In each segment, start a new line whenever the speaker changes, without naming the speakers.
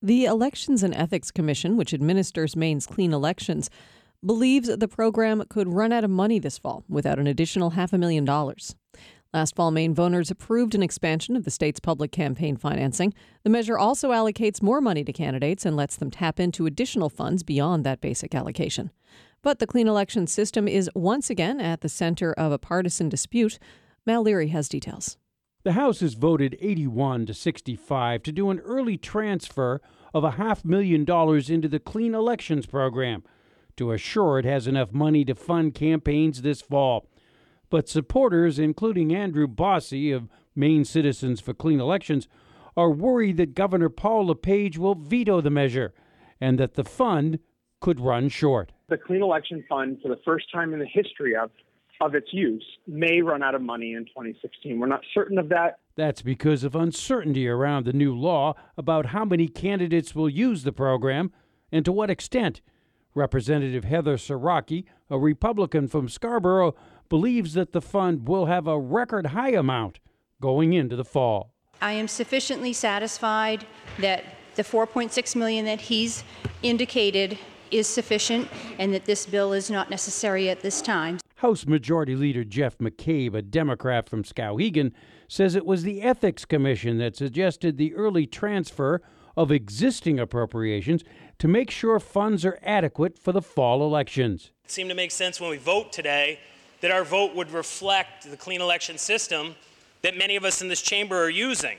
The Elections and Ethics Commission, which administers Maine's clean elections, believes the program could run out of money this fall without an additional $500,000. Last fall, Maine voters approved an expansion of the state's public campaign financing. The measure also allocates more money to candidates and lets them tap into additional funds beyond that basic allocation. But the clean election system is once again at the center of a partisan dispute. Mal Leary has details.
The House has voted 81 to 65 to do an early transfer of $500,000 into the Clean Elections program to assure it has enough money to fund campaigns this fall. But supporters, including Andrew Bossy of Maine Citizens for Clean Elections, are worried that Governor Paul LePage will veto the measure and that the fund could run short.
The Clean Election Fund, for the first time in the history of its use, may run out of money in 2016. We're not certain of that.
That's because of uncertainty around the new law about how many candidates will use the program and to what extent. Representative Heather Siraki, a Republican from Scarborough, believes that the fund will have a record high amount going into the fall.
I am sufficiently satisfied that the $4.6 million that he's indicated is sufficient and that this bill is not necessary at this time.
House Majority Leader Jeff McCabe, a Democrat from Skowhegan, says it was the Ethics Commission that suggested the early transfer of existing appropriations to make sure funds are adequate for the fall elections.
It seemed to make sense when we vote today that our vote would reflect the clean election system that many of us in this chamber are using.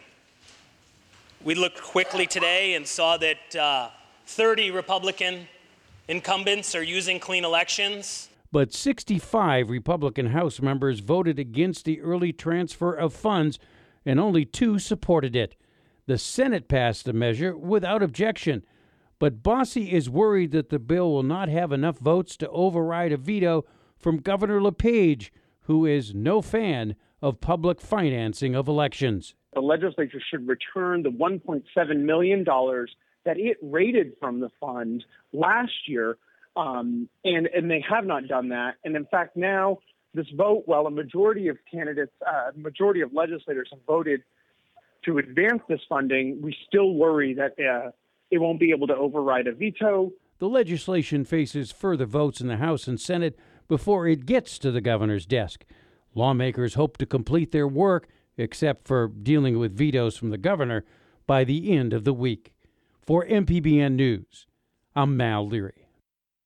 We looked quickly today and saw that 30 Republican incumbents are using clean elections.
But 65 Republican House members voted against the early transfer of funds, and only 2 supported it. The Senate passed the measure without objection, but Bossy is worried that the bill will not have enough votes to override a veto from Governor LePage, who is no fan of public financing of elections.
The legislature should return the $1.7 million that it raided from the fund last year, and they have not done that. And in fact, now this vote, while a majority of legislators have voted to advance this funding, we still worry that it won't be able to override a veto.
The legislation faces further votes in the House and Senate before it gets to the governor's desk. Lawmakers hope to complete their work, except for dealing with vetoes from the governor, by the end of the week. For MPBN News, I'm Mal Leary.